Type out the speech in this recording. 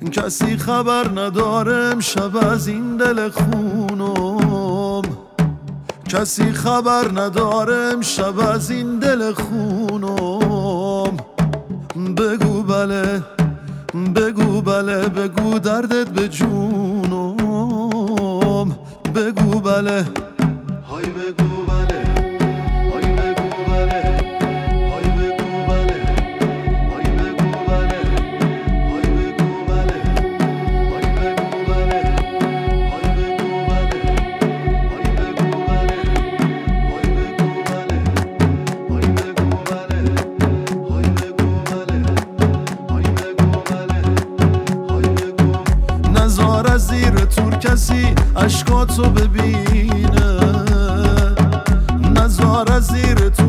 کسی خبر نداره امشب از این دل خونم، کسی خبر نداره امشب از این دل خونم. بگو بله، بگو بله، بگو دردت به جونم. بگو بله، های بگو بله، های بگو بله، های بگو بله، های بگو بله، های بگو بله، های بگو بله، های بگو بله، های بگو بله، های بگو بله، های بگو بله، های بگو بله، های بگو بله، های بگو. نزار از زیر تور کسی اشکاتو ببینه، نزار از زیر